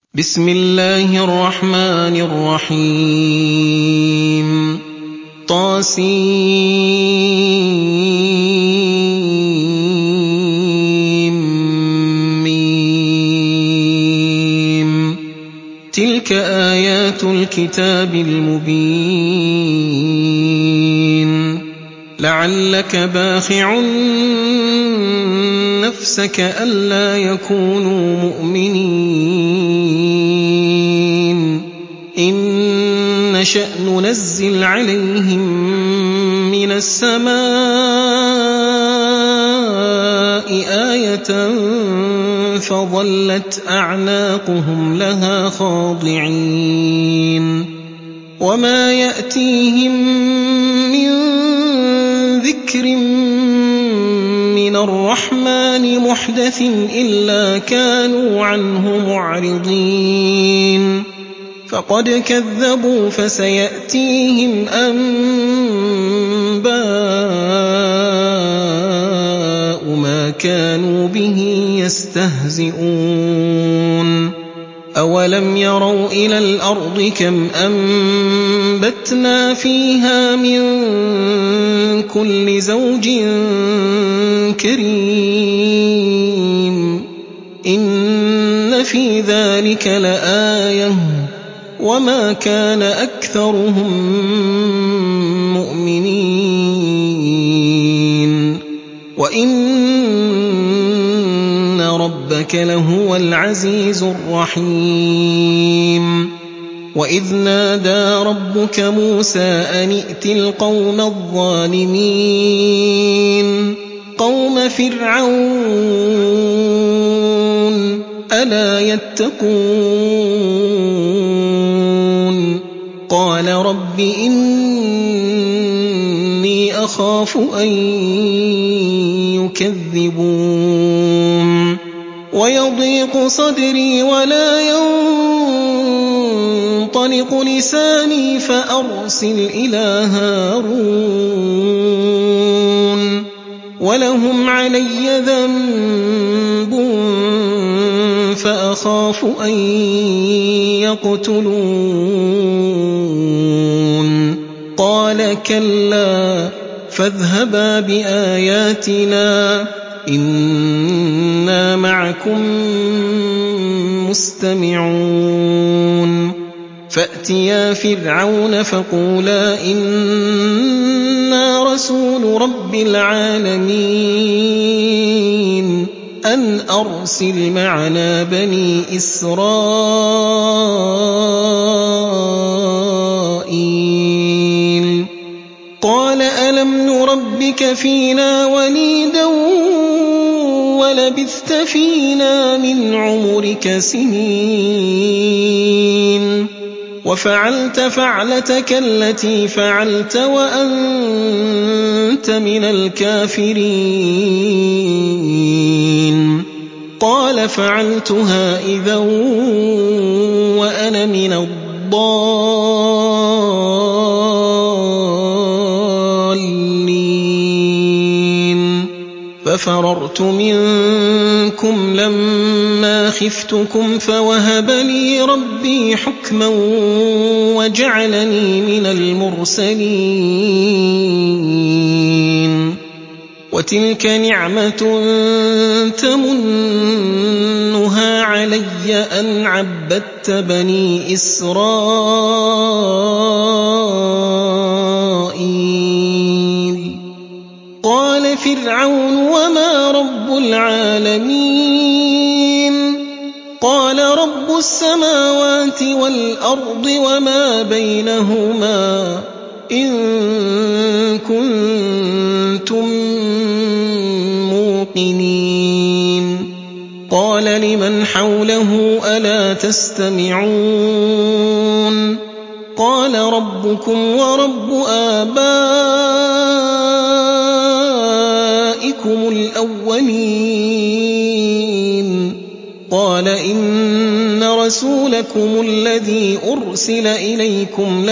بسم الله الرحمن الرحيم طاسيم تلك آيات الكتاب المبين لعلك باخع نفسك ألا يكونوا مؤمنين إن نشأ ننزل عليهم من السماء آية فظلت أعناقهم لها خاضعين وما يأتيهم من ذكر من الرحمن محدث إلا كانوا عنه معرضين فقد كذبوا فسيأتيهم أنباء ما كانوا به يستهزئون أولم يروا إلى الأرض كم أنبتنا فيها من كل زوج كريم إن في ذلك لآية وما كان أكثرهم مؤمنين وإن ربك لهو العزيز الرحيم وإذ نادى ربك موسى أن ائت القوم الظالمين قوم فرعون ألا يتقون قال رب إني أخاف أن يكذبون ويضيق صدري ولا ينطلق لساني فأرسل إلى هارون ولهم علي ذنب فأخاف أن يقتلون قال كلا فاذهبا بآياتنا إنا معكم مستمعون فأتيا فرعون فقولا إنا رسول رب العالمين أن أرسل معنا بني إسرائيل قال ألم نربك فينا وليدا ولبثت فينا من عمرك سنين وفعلت فعلتك التي فعلت وأنت من الكافرين قال فعلتها إذا وأنا من الضالين ففررت منكم لما خفتكم فوهب لي ربي حكما وجعلني من المرسلين وتلك نعمة تمنها علي أن عبدت بني إسرائيل قال فرعون وما رب العالمين قال رب السماوات والأرض وما بينهما إن كنتم موقنين قال لمن حوله ألا تستمعون قال ربكم ورب آبائكم الأولين قال إن رسولكم الذي أرسل إليكم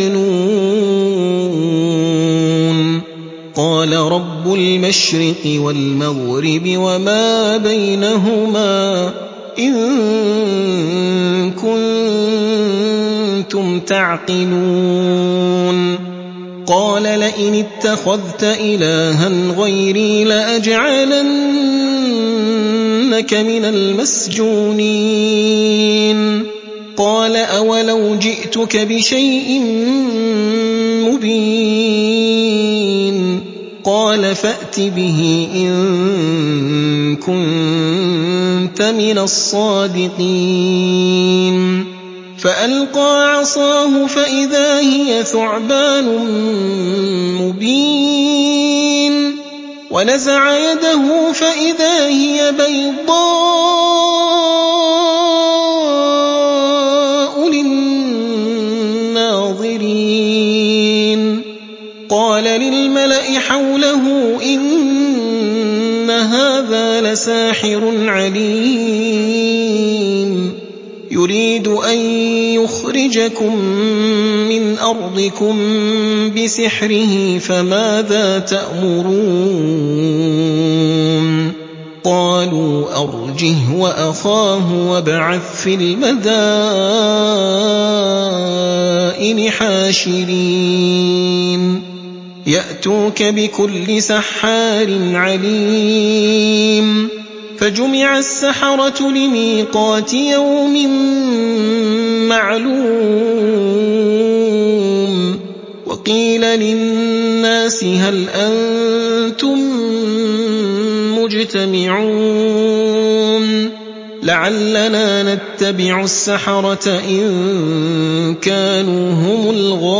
لمجنون قال رب المشرق والمغرب وما بينهما إن تعقلون قال لئن اتخذت إلها غيري لأجعلنك من المسجونين قال أولو جئتك بشيء مبين قال فأت به إن كنت من الصادقين فألقى عصاه فإذا هي ثعبان مبين ونزع يده فإذا هي بيضاء للناظرين قال للملأ حوله إن هذا لساحر عليم يريد أن يخرجكم من أرضكم بسحره فماذا تأمرون قالوا أرجه وأخاه وابعث في المدائن حاشرين يأتوك بكل سحار عليم فجمع السحرة لميقات يوم معلوم وقيل للناس هل أنتم مجتمعون لعلنا نتبع السحرة إن كانوا هم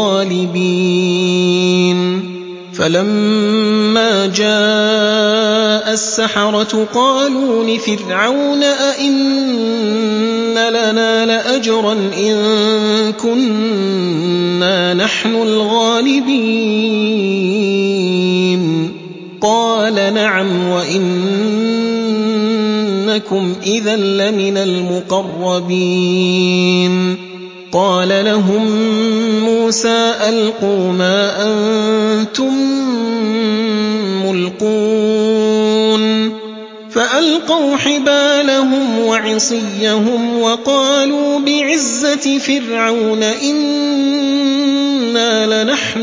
الغالبين فلما جاء السحرة قالوا لفرعون أئن لنا لأجرا إن كنا نحن الغالبين قال نعم وإنكم إذا لمن المقربين قال لهم موسى ألقوا ما أنتم ملقون فألقوا حبالهم وعصيهم وقالوا بعزة فرعون إنا لنحن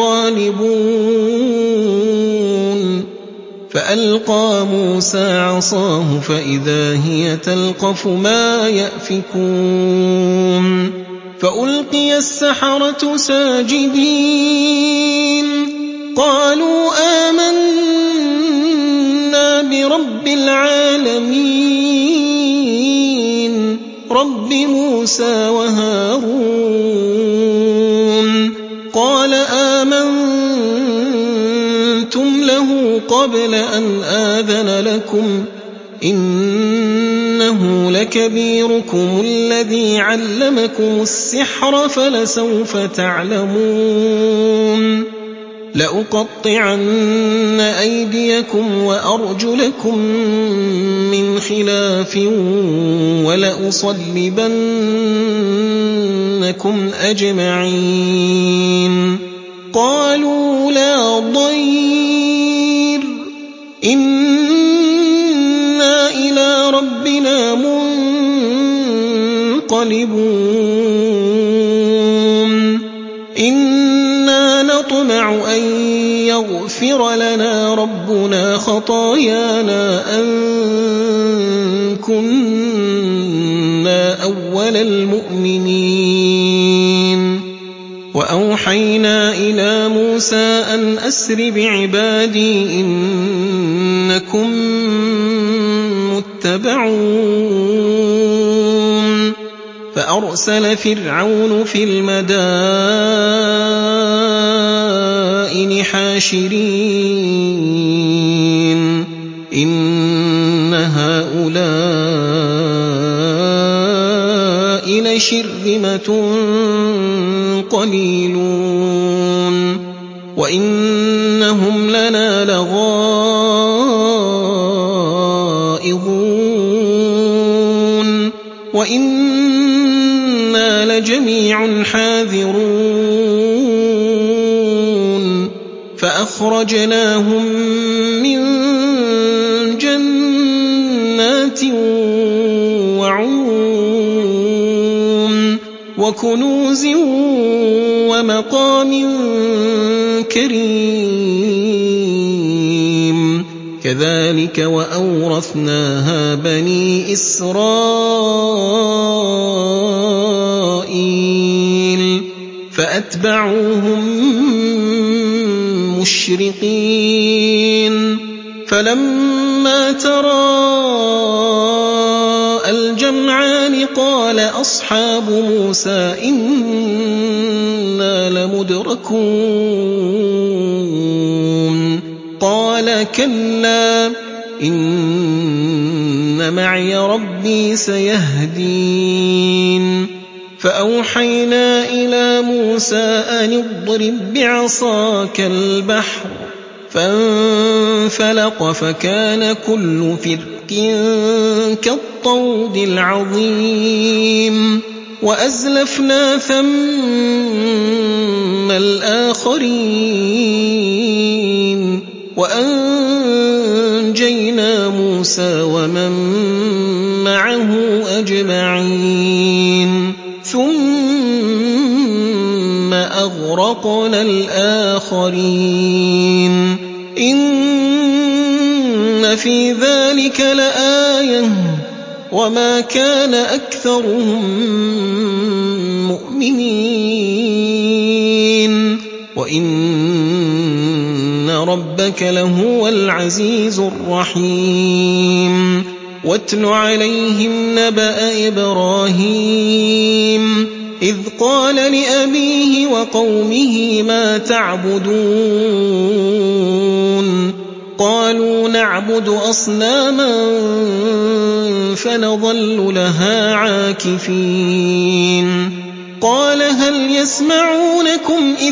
الغالبون فألقى موسى عصاه فإذا هي تلقف ما يأفكون فألقي السحرة ساجدين قالوا آمنا برب العالمين رب موسى وهارون قال آمنتم له قبل أن آذن لكم إنه لكبيركم الذي علمكم السحر فلسوف تعلمون لأقطعن أيديكم وأرجلكم من خلاف ولأصلبنكم أجمعين قالوا لا ضير إنا إلى ربنا منقلبون إنا نطمع أن يغفر لنا ربنا خطايانا أن كنا أول المؤمنين وأوحينا إلى موسى أن أسر بعبادي إنكم متبعون فأرسل فرعون في المدائن حاشرين إن هؤلاء لشرذمة قليلون وإنهم لنا لغائظون وإنا لجميع حاذرون فأخرجناهم من جنات وعيون وكنوز ومقام كريم كذلك وأورثناها بني إسرائيل فأتبعوهم مشرقين فلما تراءى الجمعان قال أصحاب موسى إنا لمدركون قال كلا إن معي ربي سيهدين فأوحينا إلى موسى أن اضرب بعصاك البحر فانفلق فكان كل فرق كالطود العظيم وأزلفنا ثم الآخرين وأنجينا موسى ومن معه أجمعين ثم أغرقنا الآخرين إن في ذلك لآية وما كان أكثرهم مؤمنين وإن ربك لهو العزيز الرحيم واتل عليهم نبأ إبراهيم إذ قال لأبيه وقومه ما تعبدون قالوا نعبد أصناما فنظل لها عاكفين قال هل يسمعونكم إذ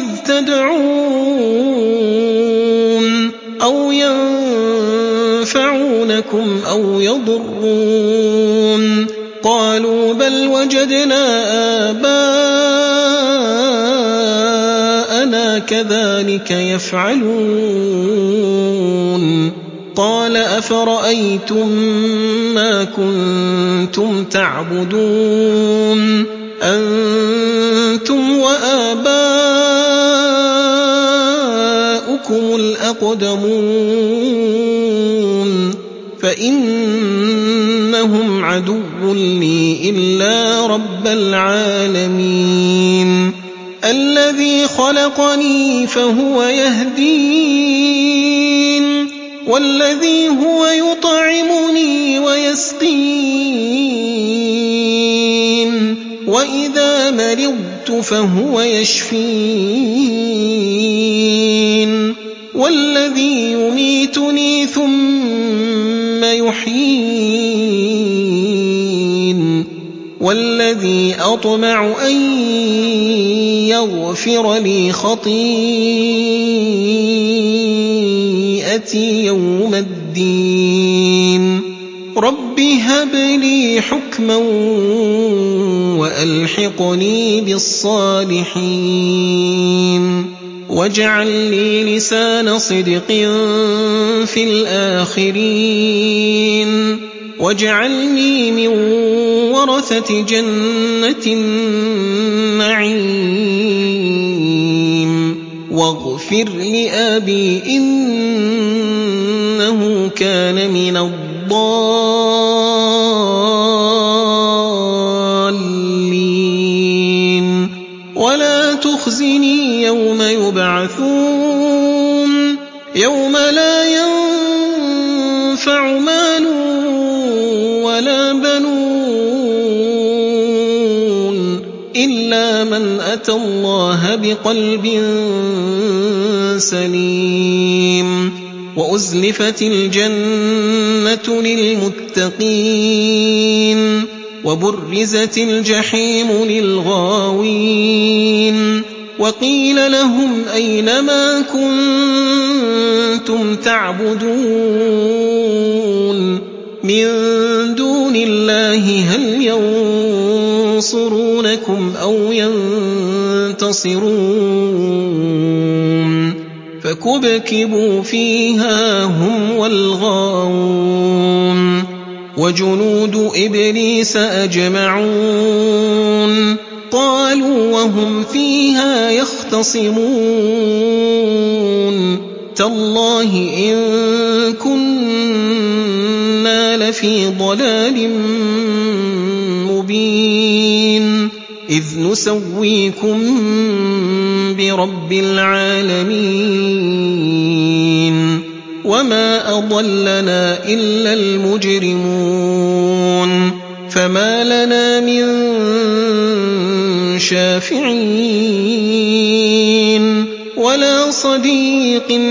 تدعون أو ينفعونكم أو يضرون قالوا بل وجدنا آباءنا كذلك يفعلون قال أفرأيتم ما كنتم تعبدون أنتم وآباؤكم الأقدمون فإنهم عدو لي إلا رب العالمين الذي خلقني فهو يهدين والذي هو يطعمني ويسقين وإذا مرضت فهو يشفين والذي يميتني ثم يحيين والذي أطمع أن يغفر لي خطيئتي يوم الدين رب هب لي حكما وألحقني بالصالحين واجعل لي لسان صدق في الآخرين واجعلني من ورثة جنة النعيم واغفر لأبي إنه كان من الضالين ولا تخزني يوم يبعثون يوم لا ينفع مال ولا بنون إلا من أتى الله بقلب سليم وأزلفت الجنة للمتقين وبرزت الجحيم للغاوين وقيل لهم أين ما كنتم تعبدون من دون الله هل ينصرونكم أو ينتصرون فكبكبوا فيها هم والغاوون وجنود إبليس أجمعون قال وهم فيها يختصمون تالله إن كنا لفي ضلال مبين إذ نسويكم برب العالمين وما أضلنا إلا المجرمون فما لنا من شافعين ولا صديق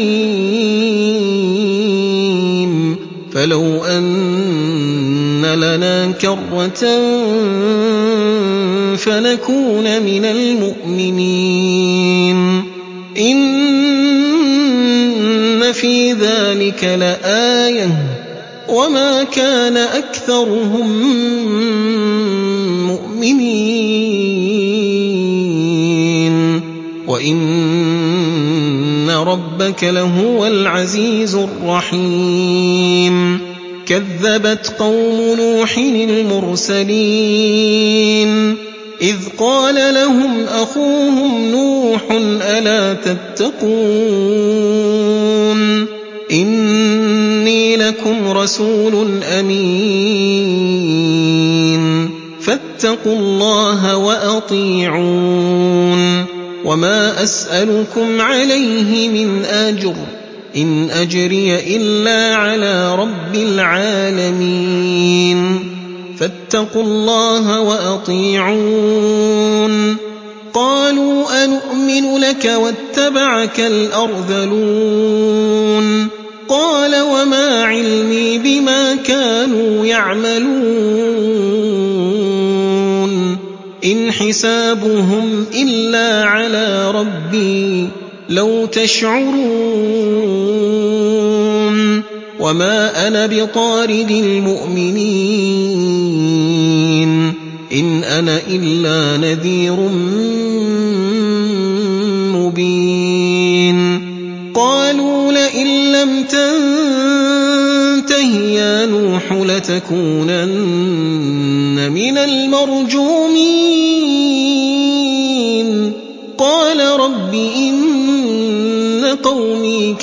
حميم فلو أن لنا كرة فنكون من المؤمنين إن في ذلك لآية وما كان أكثرهم مؤمنين وإن ربك لهو العزيز الرحيم كذبت قوم نوح المرسلين إذ قال لهم أخوهم نوح ألا تتقون إني لكم رسول أمين فاتقوا الله وأطيعون وما أسألكم عليه من أجر إن أجري إلا على رب العالمين فاتقوا الله وأطيعون قالوا أنؤمن لك واتبعك الأرذلون قال وما علمي بما كانوا يعملون إن حسابهم إلا على ربي لو تشعرون وما أنا بطارد المؤمنين إن أنا إلا نذير مبين قالوا لئن لم تنته يا نوح لتكونن من المرجومين قال رب إن قومي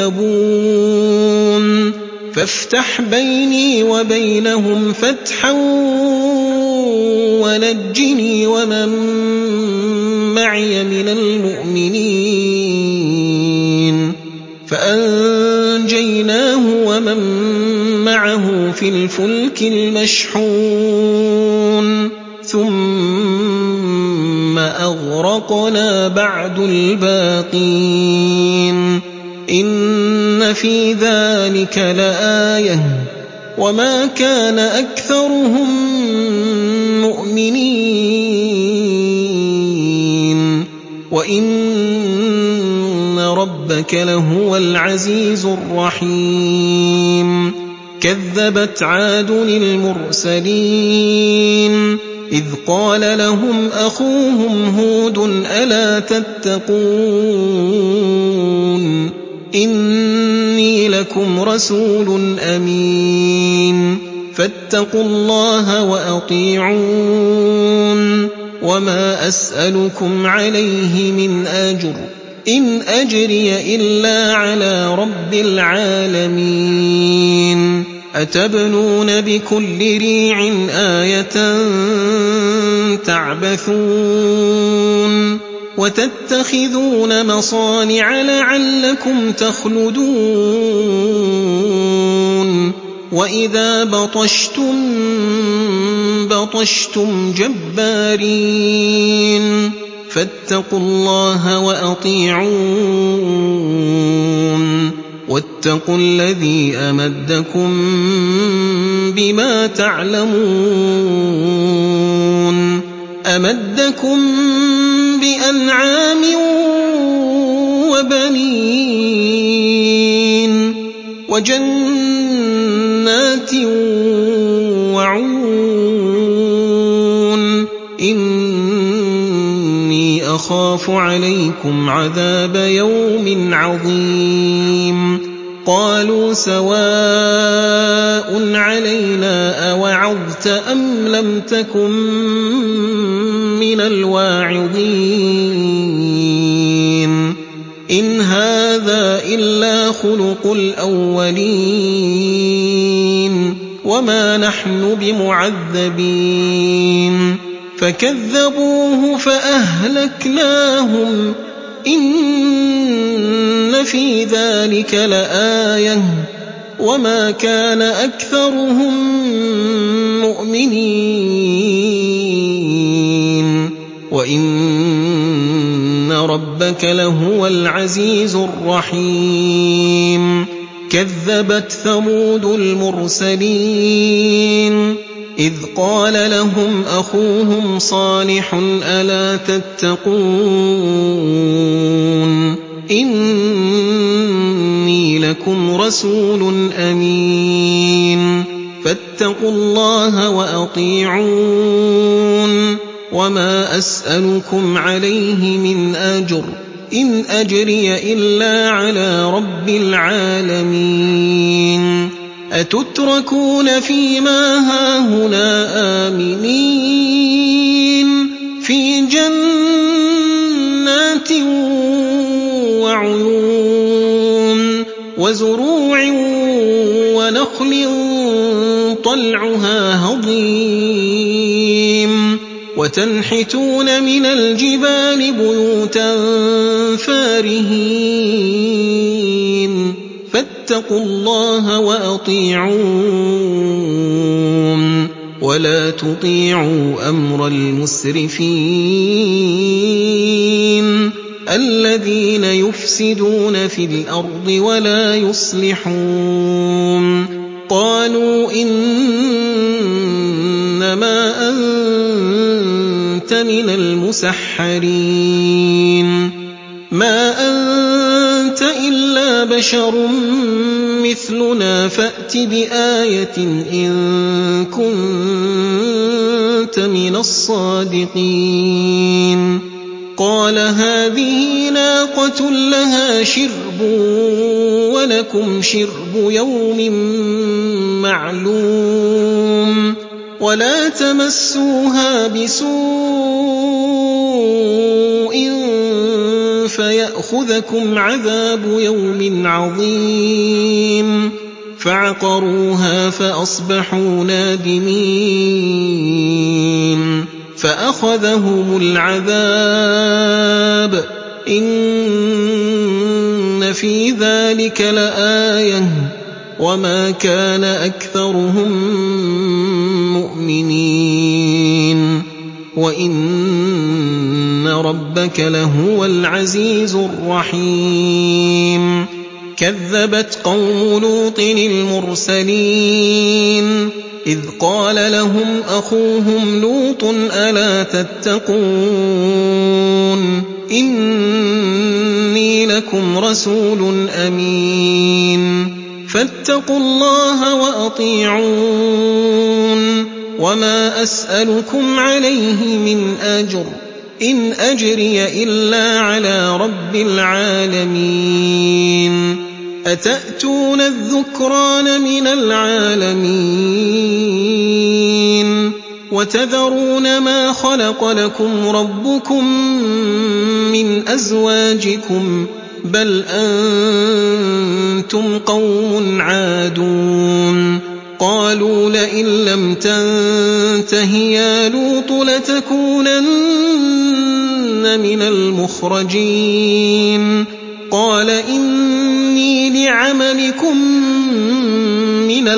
كذبون فافتح بيني وبينهم فتحا ونجني ومن معي من المؤمنين فأنجيناه ومن معه في الفلك المشحون ثم أغرقنا بعد الباقين إن في ذلك لآية وما كان أكثرهم مؤمنين وإن ربك لهو العزيز الرحيم كذبت عاد المرسلين إذ قال لهم أخوهم هود ألا تتقون إني لكم رسول أمين فاتقوا الله وأطيعون وما أسألكم عليه من أجر إن أجري إلا على رب العالمين أتبنون بكل ريع آية تعبثون وتتخذون مصانع لعلكم تخلدون وإذا بطشتم جبارين فاتقوا الله وأطيعون واتقوا الذي أمدكم بما تعلمون أمدكم بأنعام وبنين وجنات وعيون إني أخاف عليكم عذاب يوم عظيم قالوا سواء علينا أوعظت أم لم تكن من من الواعظين إن هذا إلا خلق الأولين وما نحن بمعذبين فكذبوه فأهلكناهم إن في ذلك لآية وما كان أكثرهم مؤمنين وإن ربك لهو العزيز الرحيم كذبت ثمود المرسلين إذ قال لهم أخوهم صالح ألا تتقون إني لكم رسول أمين فاتقوا الله وأطيعون وما أسألكم عليه من أجر إن أجري إلا على رب العالمين أتتركون فيما هاهنا آمنين في جنات وعيون وزروع ونخل طلعها هضيم وتنحتون من الجبال بيوتا فارهين فاتقوا الله وأطيعون ولا تطيعوا أمر المسرفين الذين يفسدون في الأرض ولا يصلحون قالوا إنما أنت من المسحرين ما أنت إلا بشر مثلنا فأت بآية إن كنت من الصادقين قال هذه ناقة لها شرب ولكم شرب يوم معلوم ولا تمسوها بسوء فيأخذكم عذاب يوم عظيم فعقروها فأصبحوا نادمين فأخذهم العذاب إن في ذلك لآية وما كان أكثرهم مؤمنين وإن ربك لهو العزيز الرحيم كذبت قوم لوط المرسلين إذ قال لهم أخوهم لوط ألا تتقون إني لكم رسول أمين فاتقوا الله وأطيعون وما أسألكم عليه من أجر إن أجري إلا على رب العالمين أتأتون الذكران من العالمين وتذرون ما خلق لكم ربكم من أزواجكم بل أنتم قوم عادون قالوا لئن لم تنته يا لوط لتكونن من المخرجين قال إني لعملكم من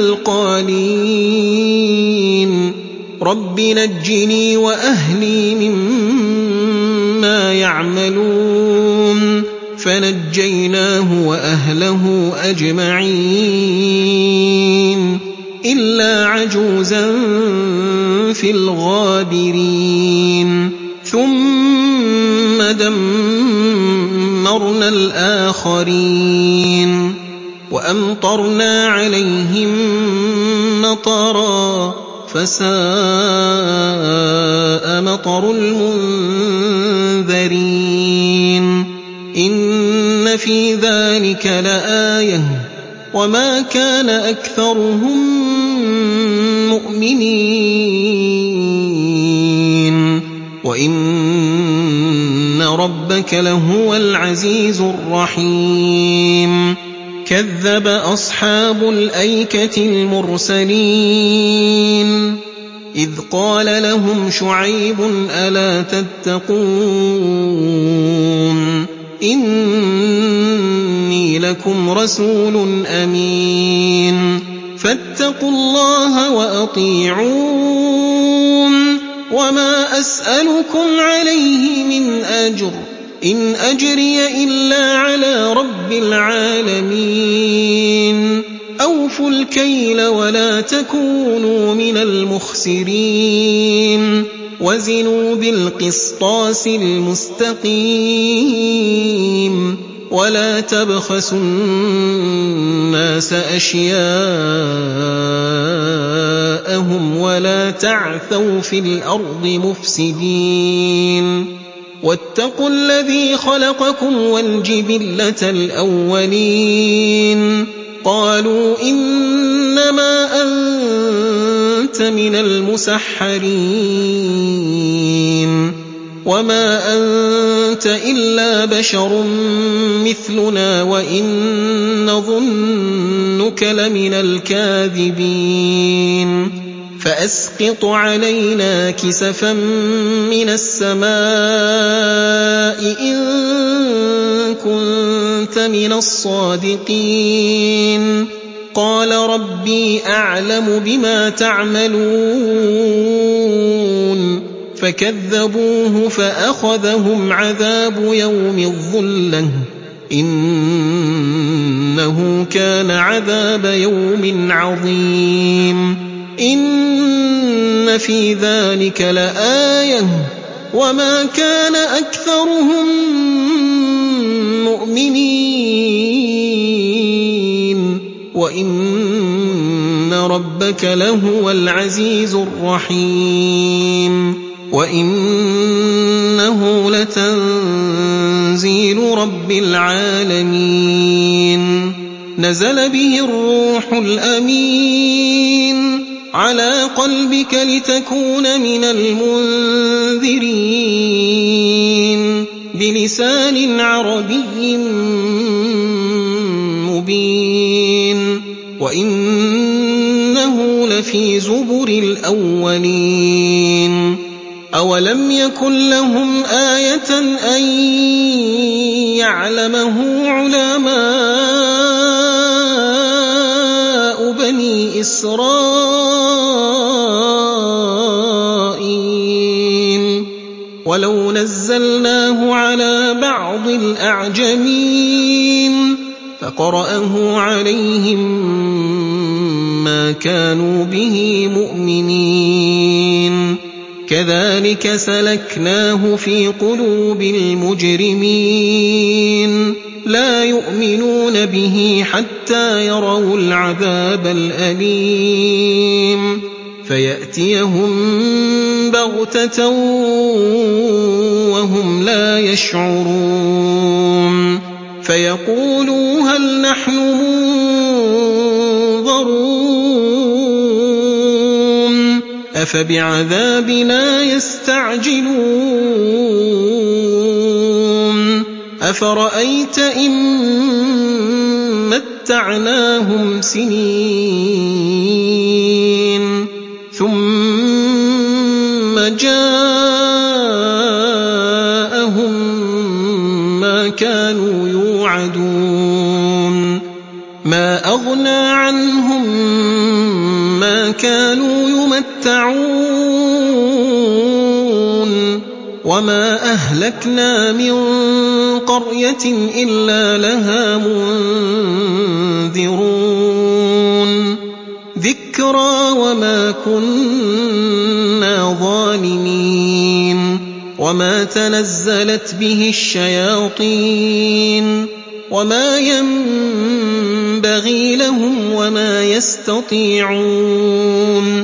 القالين رب نجني وأهلي مما يعملون فنجيناه وأهله أجمعين إلا عجوزا في الغابرين ثم دمرنا الآخرين وأمطرنا عليهم مطرا فساء مطر المنذرين إن في ذلك لآية وما كان أكثرهم مؤمنين وَإِنَّ رَبَّكَ لَهُوَ الْعَزِيزُ الرَّحِيمُ كَذَّبَ أَصْحَابُ الْأَيْكَةِ الْمُرْسَلِينَ إِذْ قَالَ لَهُمْ شُعَيْبٌ أَلَا تَتَّقُونَ إِنِّي لَكُمْ رَسُولٌ أَمِينٌ فَاتَّقُوا اللَّهَ وَأَطِيعُونِ وَمَا أَسْأَلُكُمْ عَلَيْهِ مِنْ أَجْرٍ إِنْ أَجْرِيَ إِلَّا عَلَىٰ رَبِّ الْعَالَمِينَ أَوْفُوا الْكَيْلَ وَلَا تَكُونُوا مِنَ الْمُخْسِرِينَ وَزِنُوا بِالْقِسْطَاسِ الْمُسْتَقِيمِ وَلَا تَبْخَسُوا النَّاسَ أَشْيَاءَهُمْ وَلَا تَعْثَوْا فِي الْأَرْضِ مُفْسِدِينَ وَاتَّقُوا الَّذِي خَلَقَكُمْ وَالْجِبِلَّةَ الْأَوَّلِينَ قَالُوا إِنَّمَا أَنتَ مِنَ الْمُسَحَّرِينَ وَمَا أَنتَ إِلَّا بَشَرٌ مِّثْلُنَا وَإِن نَّظُنُّكَ لَمِنَ الْكَاذِبِينَ فَأَسْقِطْ عَلَيْنَا كِسَفًا مِّنَ السَّمَاءِ إِن كُنتَ مِنَ الصَّادِقِينَ قَالَ رَبِّي أَعْلَمُ بِمَا تَعْمَلُونَ فَكَذَّبُوهُ فَأَخَذَهُمْ عَذَابُ يَوْمِ الظُّلَّةِ إِنَّهُ كَانَ عَذَابَ يَوْمٍ عَظِيمٍ إِنَّ فِي ذَلِكَ لَآيَةً وَمَا كَانَ أَكْثَرُهُم مُّؤْمِنِينَ وَإِنَّ رَبَّكَ لَهُوَ الْعَزِيزُ الرَّحِيمُ وَإِنَّهُ لَتَنزِيلُ رَبِّ الْعَالَمِينَ نَزَلَ بِهِ الرُّوحُ الْأَمِينُ عَلَىٰ قَلْبِكَ لِتَكُونَ مِنَ الْمُنذِرِينَ بِلِسَانٍ عَرَبِيٍّ مُّبِينٍ وَإِنَّهُ لَفِي زُبُرِ الْأَوَّلِينَ أَوَلَمْ يَكُن لَّهُمْ آيَةً أَن يَعْلَمَهُ عُلَمَاءُ بَنِي إِسْرَائِيلَ وَلَوْ نَزَّلْنَاهُ عَلَىٰ بَعْضِ الْأَعْجَمِينَ فَقَرَأَهُ عَلَيْهِم مَّا كَانُوا بِهِ مُؤْمِنِينَ كَذَٰلِكَ سَلَكْنَاهُ فِي قُلُوبِ الْمُجْرِمِينَ لَا يُؤْمِنُونَ بِهِ حَتَّىٰ يَرَوُا الْعَذَابَ الْأَلِيمَ فَيَأْتِيَهُم بَغْتَةً وَهُمْ لَا يَشْعُرُونَ فَيَقُولُوا هَلْ نَحْنُ مُنظَرُونَ أَفَبِعَذَابِنَا يَسْتَعْجِلُونَ أَفَرَأَيْتَ إِن مَّتَّعْنَاهُمْ سِنِينَ ثُمَّ جَاءَهُم مَّا كَانُوا يُوعَدُونَ مَا أَغْنَىٰ عَنْهُم مَّا كَانُوا يُمَتَّعُونَ وَمَا أَهْلَكْنَا مِن قَرْيَةٍ إِلَّا لَهَا مُنذِرُونَ ذِكْرَىٰ وَمَا كُنَّا ظَالِمِينَ وَمَا تَنَزَّلَتْ بِهِ الشَّيَاطِينُ وَمَا يَنبَغِي لَهُمْ وَمَا يَسْتَطِيعُونَ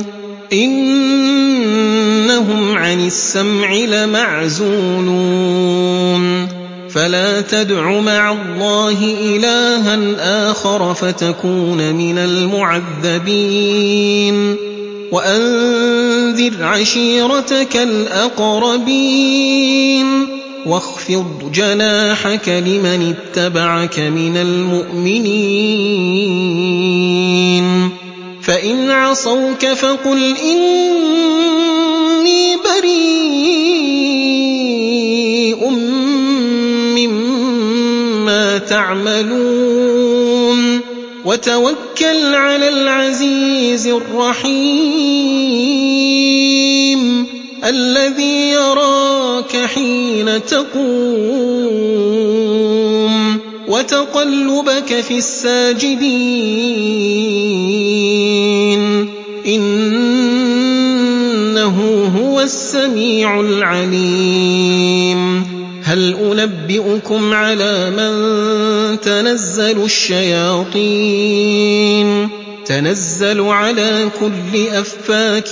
إِنَّهُمْ عَنِ السَّمْعِ لَمَعْزُولُونَ فَلَا تَدْعُ مَعَ اللَّهِ إِلَٰهًا آخَرَ فَتَكُونَ مِنَ الْمُعَذَّبِينَ وأنذر عشيرتك الأقربين واخفض جناحك لمن اتبعك من المؤمنين فإن عصوك فقل إني بريء مما تعملون وتوكل على العزيز الرحيم الذي يراك حين تقوم وتقلبك في الساجدين إنه هو السميع العليم هل أنبئكم على من تنزل الشياطين تنزل على كل أفاك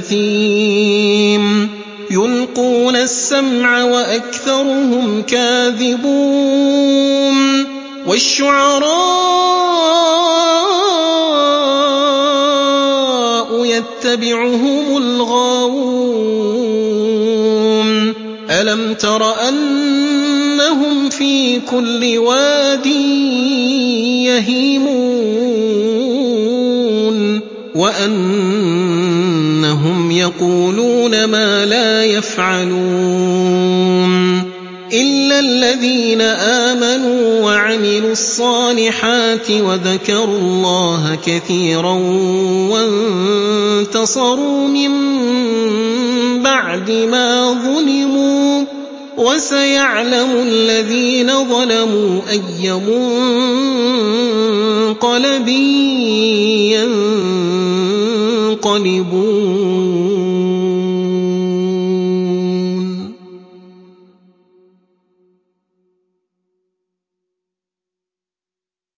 أثيم يلقون السمع وأكثرهم كاذبون والشعراء يتبعهم الغاوون ألم تر أنهم في كل واد يهيمون وأنهم يقولون ما لا يفعلون إلا الذين آمنوا وعملوا الصالحات وذكروا الله كثيرا وانتصروا من بعد ما ظلموا وسيعلم الذين ظلموا أي منقلب ينقلبون